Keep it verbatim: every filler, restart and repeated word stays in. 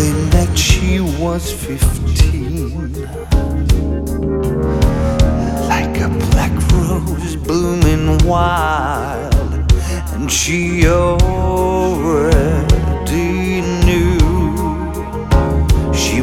They met, she was fifteen, like a black rose blooming wild, and she